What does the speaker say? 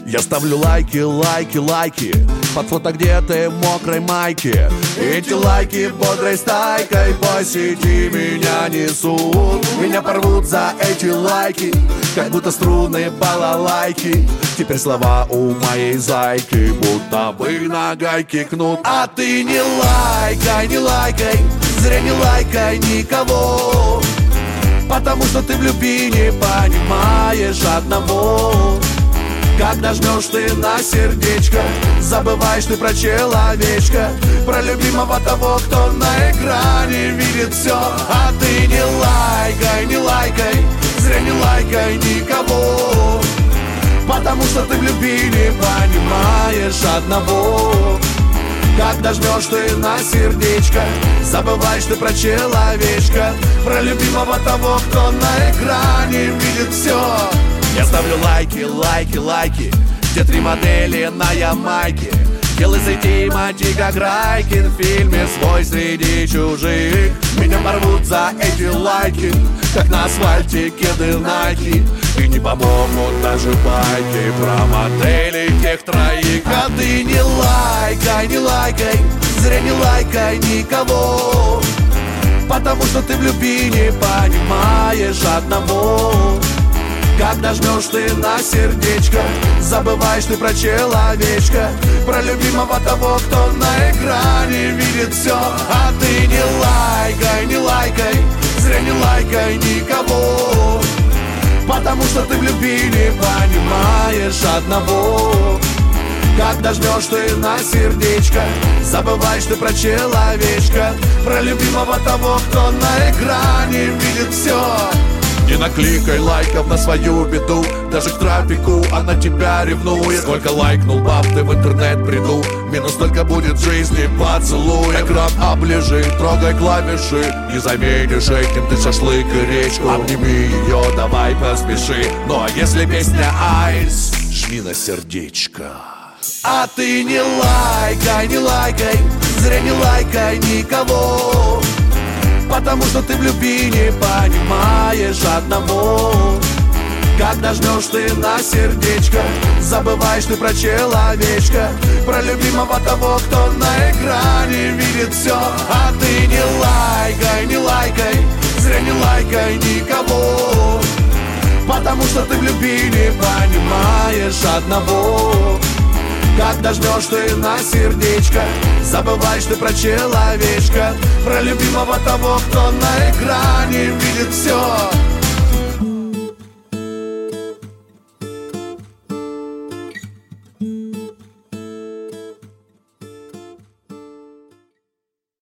Я ставлю лайки, лайки, лайки под фото, где ты в мокрой майке. Эти лайки бодрой стайкой по сети меня несут. Меня порвут за эти лайки, как будто струны балалайки. Теперь слова у моей зайки будто бы на гайке кнут. А ты не лайкай, не лайкай, зря не лайкай никого, потому что ты в любви не понимаешь одного. Когда жмешь ты на сердечко, забываешь ты про человечка, про любимого того, кто на экране видит все. А ты не лайкай, не лайкай, зря не лайкай никого, потому что ты в любви не понимаешь одного. Когда жмешь ты на сердечко, забываешь ты про человечка, про любимого того, кто на экране видит все. Я ставлю лайки, лайки, лайки, где 3 модели на Ямайке. Делай зайти мати, как Райкин в фильме «Свой среди чужих». Меня порвут за эти лайки, как на асфальте кеды Nike. И не помогут даже байки про моделей тех троих. А ты не лайкай, не лайкай, зря не лайкай никого, потому что ты в любви не понимаешь одного. Когда жмешь ты на сердечко, забываешь ты про человечка, про любимого того, кто на экране видит все. А ты не лайкай, не лайкай, зря не лайкай никого, потому что ты в любви не понимаешь одного. Когда жмешь ты на сердечко, забываешь ты про человечка, про любимого того, кто на экране видит все. Не накликай лайков на свою беду, даже к трафику она тебя ревнует. Сколько лайкнул баб ты в интернет приду, минус только будет в жизни поцелуй. Экран оближи, трогай клавиши, не заменишь этим ты шашлык и речку. Обними ее, давай поспеши, ну а если песня айс, жми на сердечко. А ты не лайкай, не лайкай, зря не лайкай никого, потому что ты в любви не понимаешь одного. Когда жмешь ты на сердечко, забываешь ты про человечка, про любимого того, кто на экране видит все. А ты не лайкай, не лайкай, зря не лайкай никого, потому что ты в любви не понимаешь одного. Когда жмешь ты на сердечко, забываешь ты про человечка, про любимого того, кто на экране видит все.